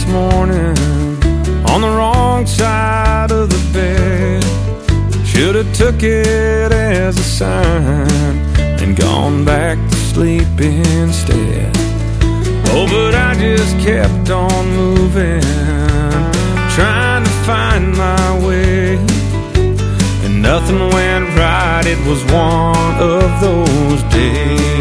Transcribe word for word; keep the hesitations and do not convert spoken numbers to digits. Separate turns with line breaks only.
morning on the wrong side of the bed. Should've took it as a sign and gone back to sleep instead. Oh, but I just kept on moving, trying to find my way, and nothing went right. It was one of those days.